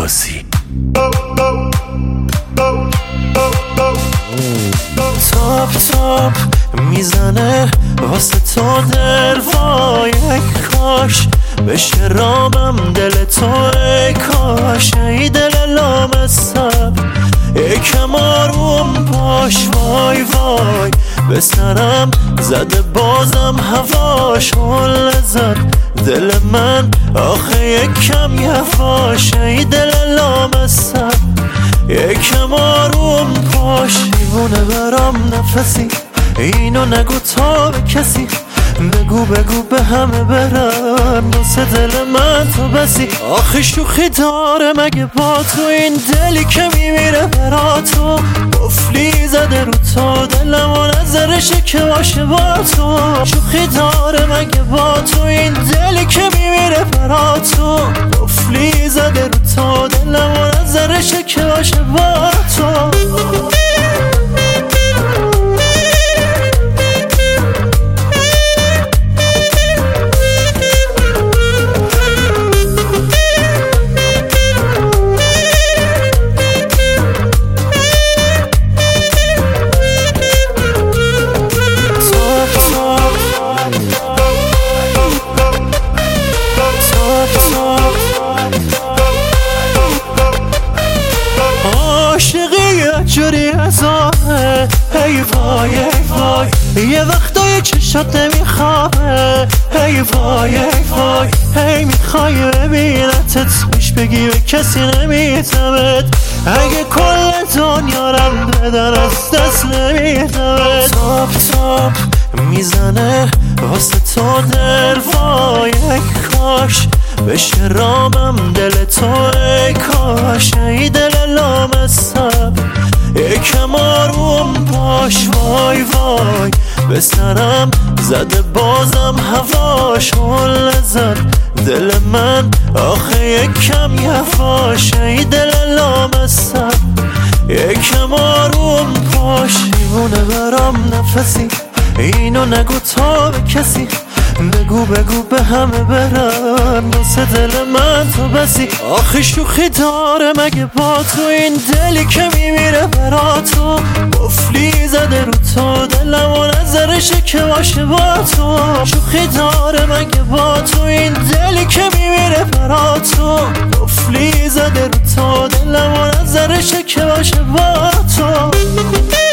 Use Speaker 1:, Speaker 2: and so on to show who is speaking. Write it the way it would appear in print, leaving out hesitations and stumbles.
Speaker 1: عباسی.
Speaker 2: تاپ تاپ میزنه واسه تو دل، وای ای کاش بشه رامم دل تو، ای کاش ای دل لامصب یکم آروم باش، وای وای به سرم زده بازم هواش، حل زد دل من آخه یکم یواش، ای دل لامصب یکم آروم باش. دیوونه برام نفسی، اینو نگو تا به کسی، بگو بگو به همه برن واسه دل من تو بسی. آخه شوخی داره مگه با تو این دلی که میمیره برا تو، قفلی زده رو تو دلم و نظرشه که باشه با تو. شوخی داره مگه با تو این دلی که میمیره برا تو، قفلی زده رو تو دلم و نظرشه که باشه با تو. جوری ازاهه ای وای ای وای، یه وقتای چشات نمیخوابه ای وای ای وای، هی میخوای ببینتت پیش بگی به کسی نمیتمت، اگه کل دنیا رم بدن از دست نمیدمت. تاپ تاپ میزنه واسه تو دل، وای ای کاش بشه رامم دل تو، ای کاش ای دل لامصب یکم آروم باش، وای وای به سرم زده بازم هواش، حل زد دل من آخه یکم یواش، ای دل لامصب یکم آروم باش. دیوونه برام نفسی، اینو نگو تا به کسی، بگو بگو به همه برن واسه دل من تو بسی. آخه شوخی داره مگه با تو این دلی که میمیره برا تو، قفلی زده رو تو دلم و نظرشه که باشه با تو. شوخی داره مگه با تو این دلی که میمیره برا تو، قفلی زده رو تو دلم و نظرشه که باشه با تو.